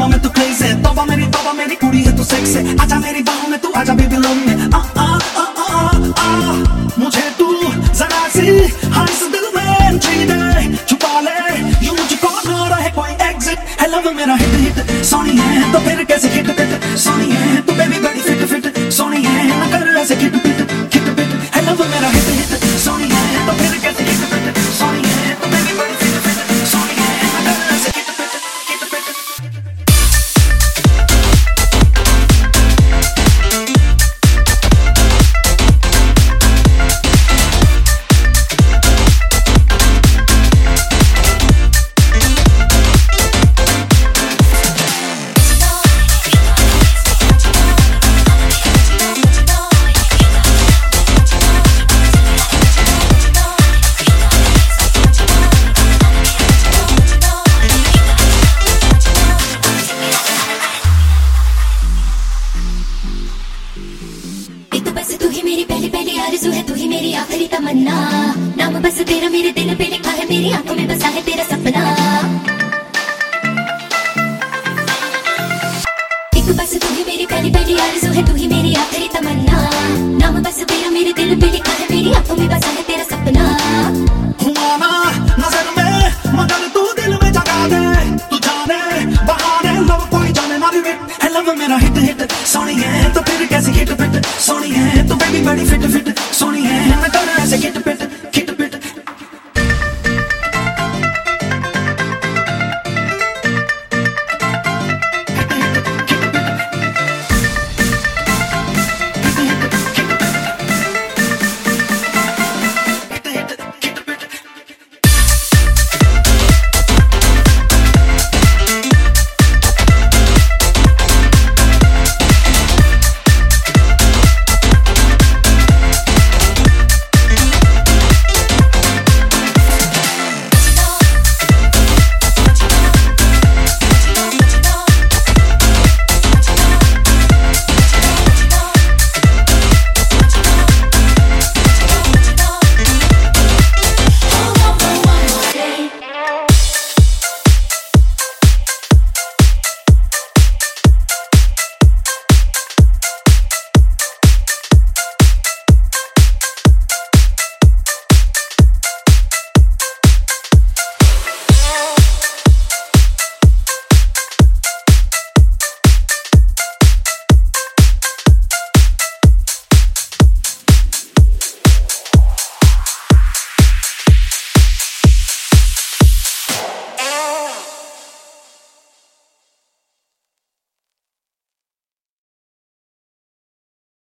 हुआ मैं तू क्रेज़ी है, तौबा मेरी कुड़ी है तू सेक्स है, आजा मेरी बाहों में तू आजा बेबी लव में आ आ आ आ आ मुझे तू जरा सी हाँ इस दिल में एंट्री दे, छुपा ले यूं मुझको ना रहे कोई एग्जिट है, लव मेरा हिट हिट सोनी है तो फिर कैसे हिट पिट, सोनी है तू बेबी बड़ी फिट फिट, सोनी है ना कर ऐसे हिट पिट है, लव मेरा हिट हिट सोनी है तो फिर कैसे हिट पिट, सोनी है तू बेबी बड़ी फिट फिट, सोनी है ना कर ऐसे हिट पिट। आरज़ू है तू ही मेरी आखिरी तमन्ना, नाम बस तेरा मेरे दिल पे लिखा है, मेरी आंखों में बसा है तेरा सपना। एक बस तू ही मेरी पहली आरज़ू है, तू ही मेरी आखिरी तमन्ना, नाम बस तेरा मेरे दिल पे लिखा है, मेरी आंखों में बसा है तेरा सपना। हुआ ना नजर में मगर तू दिल में जगा दे, तू जाने बहाने लव कोई जाने ना रिविट है, लव मेरा हिट हिट सोनी है तो फिर कैसे हिट पिट, सोनी है तू बेबी बड़ी फिट फिट, सोनी है मैं कर ऐसे हिट पिट।